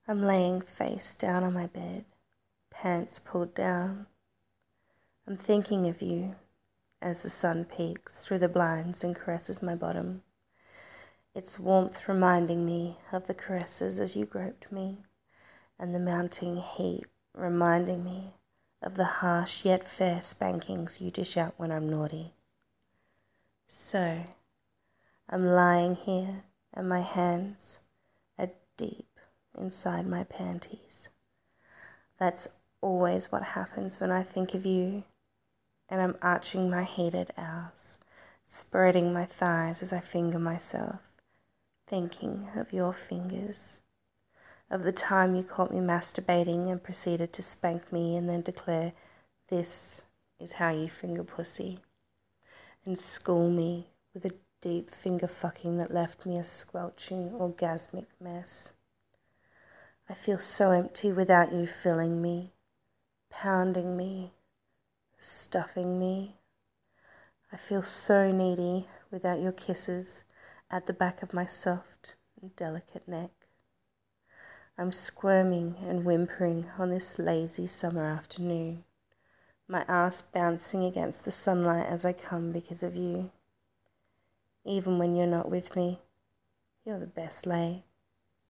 I'm laying face down on my bed, pants pulled down. I'm thinking of you as the sun peeks through the blinds and caresses my bottom. Its warmth reminding me of the caresses as you groped me, and the mounting heat reminding me of the harsh yet fair spankings you dish out when I'm naughty. So, I'm lying here and my hands are deep inside my panties. That's always what happens when I think of you, and I'm arching my heated brows, spreading my thighs as I finger myself, thinking of your fingers, of the time you caught me masturbating and proceeded to spank me and then declare, "This is how you finger pussy," and school me with a deep finger fucking that left me a squelching orgasmic mess. I feel so empty without you filling me, pounding me, stuffing me. I feel so needy without your kisses at the back of my soft and delicate neck. I'm squirming and whimpering on this lazy summer afternoon, my ass bouncing against the sunlight as I come because of you. Even when you're not with me, you're the best lay.